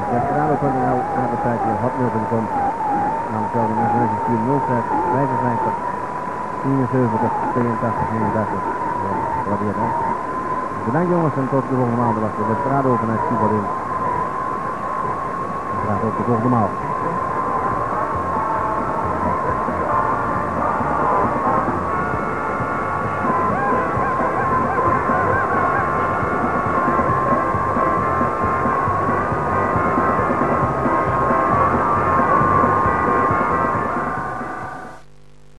Desperado.nl aan de site hotmail.com. Dan zouden we naar de 07 55 74 82 39. Waardeer dan. Bedankt jongens en tot de volgende maand. Dat was de Desperado vanuit Cuba in. Graag tot de volgende maand.